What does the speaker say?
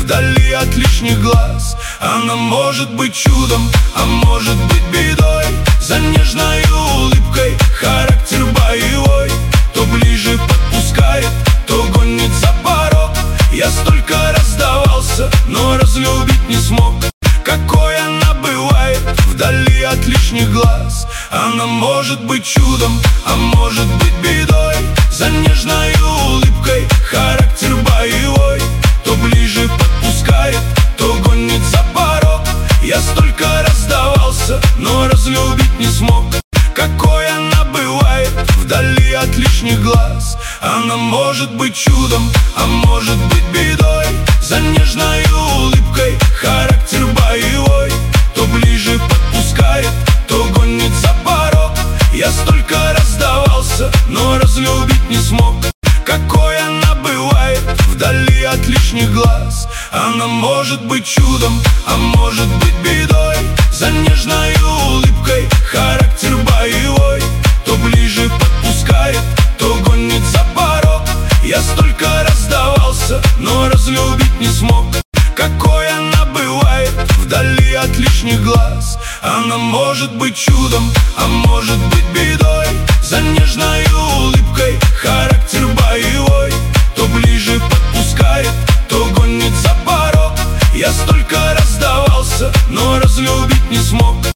вдали от лишних глаз. Она может быть чудом, а может быть бедой. За нежной улыбкой характер боевой. То ближе подпускает, то гонит за порог. Я столько раздавался, но разлюбить не смог. Какой она бывает вдали от лишних глаз. Она может быть чудом, а может быть бедой. За нежной улыбкой характер боевой. То ближе подпускает, то гонит за порог. Я столько раздавался, но разлюбить не смог. Какой она бывает вдали от лишних глаз. Она может быть чудом, а может быть бедой. За нежной улыбкой характер боевой. То ближе подпускает, то гонит за порог. Я столько раздавался, но разлюбить не смог. Какой она бывает вдали от лишних глаз. Она может быть чудом, а может быть бедой. За нежной улыбкой характер боевой. То ближе подпускает, то гонит за порог. Я столько раздавался, но разлюбить не смог. Какой она бывает вдали от лишних глаз. Она может быть чудом, а может быть бедой. За нежной улыбкой